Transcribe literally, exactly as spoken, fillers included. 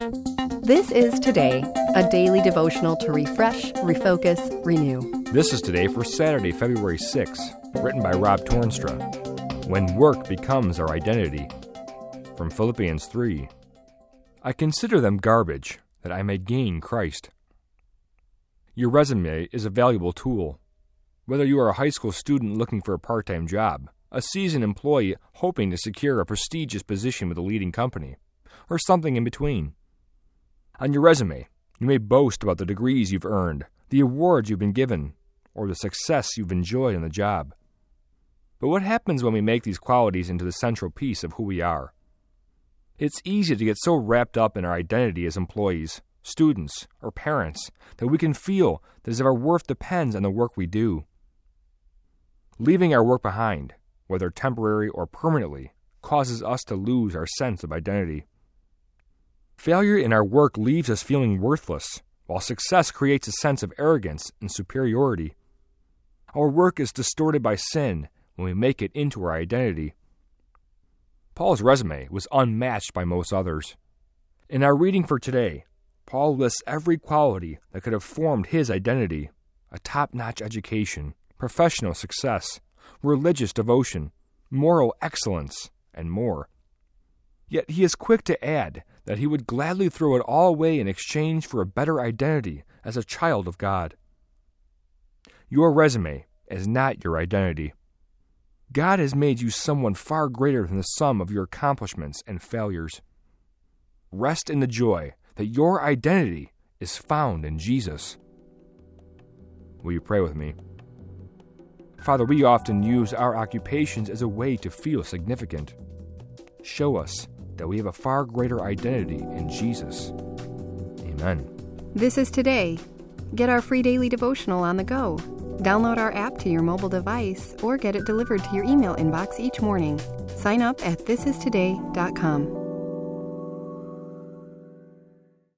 This is Today, a daily devotional to refresh, refocus, renew. This is Today for Saturday, February sixth, written by Rob Tornstra. When work becomes our identity. From Philippians three. I consider them garbage, that I may gain Christ. Your resume is a valuable tool. Whether you are a high school student looking for a part-time job, a seasoned employee hoping to secure a prestigious position with a leading company, or something in between. On your resume, you may boast about the degrees you've earned, the awards you've been given, or the success you've enjoyed in the job. But what happens when we make these qualities into the central piece of who we are? It's easy to get so wrapped up in our identity as employees, students, or parents that we can feel that as if our worth depends on the work we do. Leaving our work behind, whether temporary or permanently, causes us to lose our sense of identity. Failure in our work leaves us feeling worthless, while success creates a sense of arrogance and superiority. Our work is distorted by sin when we make it into our identity. Paul's resume was unmatched by most others. In our reading for today, Paul lists every quality that could have formed his identity: a top-notch education, professional success, religious devotion, moral excellence, and more. Yet he is quick to add that he would gladly throw it all away in exchange for a better identity as a child of God. Your resume is not your identity. God has made you someone far greater than the sum of your accomplishments and failures. Rest in the joy that your identity is found in Jesus. Will you pray with me? Father, we often use our occupations as a way to feel significant. Show us that we have a far greater identity in Jesus. Amen. This is Today. Get our free daily devotional on the go. Download our app to your mobile device or get it delivered to your email inbox each morning. Sign up at this is today dot com.